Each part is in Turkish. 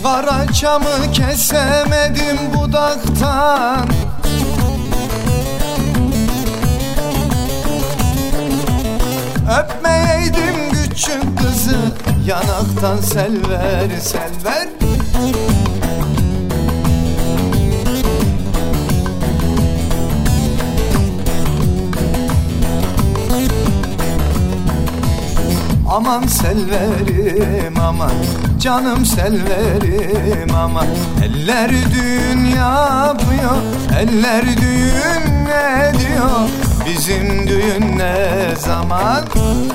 Karaçamı kesemedim budaktan, öpmeyeydim küçük kızı yanaktan selver selver. Aman selverim aman, canım selverim aman. Eller düğün yapıyor, eller düğün ne diyor, bizim düğün ne zaman?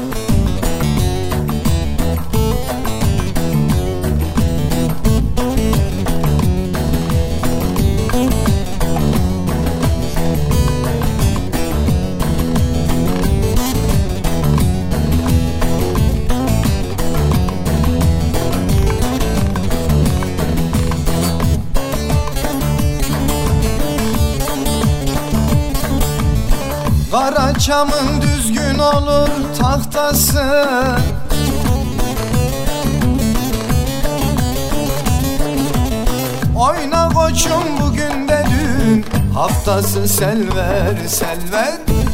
Karaçamın düzgün olur tahtası, oyna koçum bugün de düğün haftası selver selver.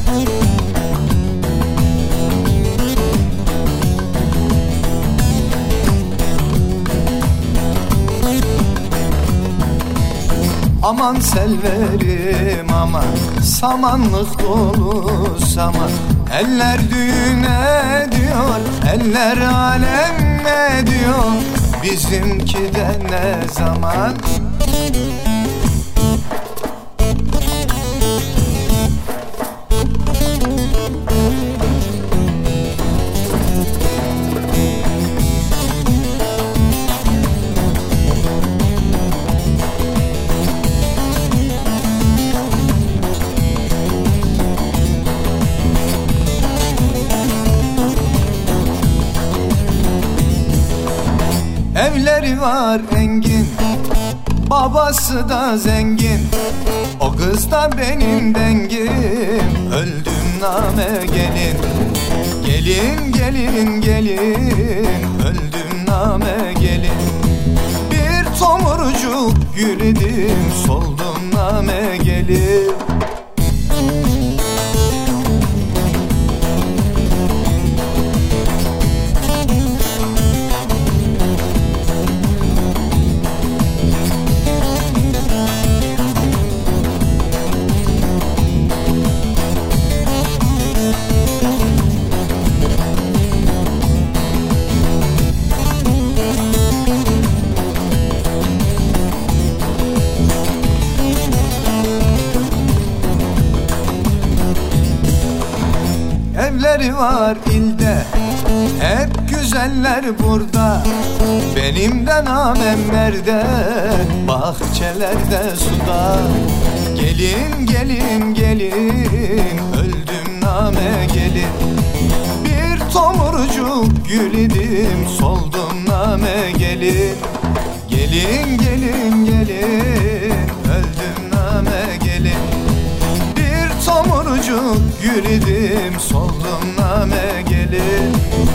Aman selverim aman, samanlık dolu saman. Eller düğüne diyor, eller alem ne diyor, bizimki de ne zaman? Evleri var engin, babası da zengin, o kız da benim dengim. Öldüm name gelin, gelin gelin gelin, öldüm name gelin. Bir tomurcuk gül idim, soldum name gelin. Evleri var ilde, hep güzeller burada. Benim de namem nerede, bahçelerde suda. Gelin gelin gelin, öldüm name gelin. Bir tomurcuk gül idim, soldum name gelin. Gelin gelin gelin, öldüm name gelin. Bir tomurcuk gül idim, soldum name gelin.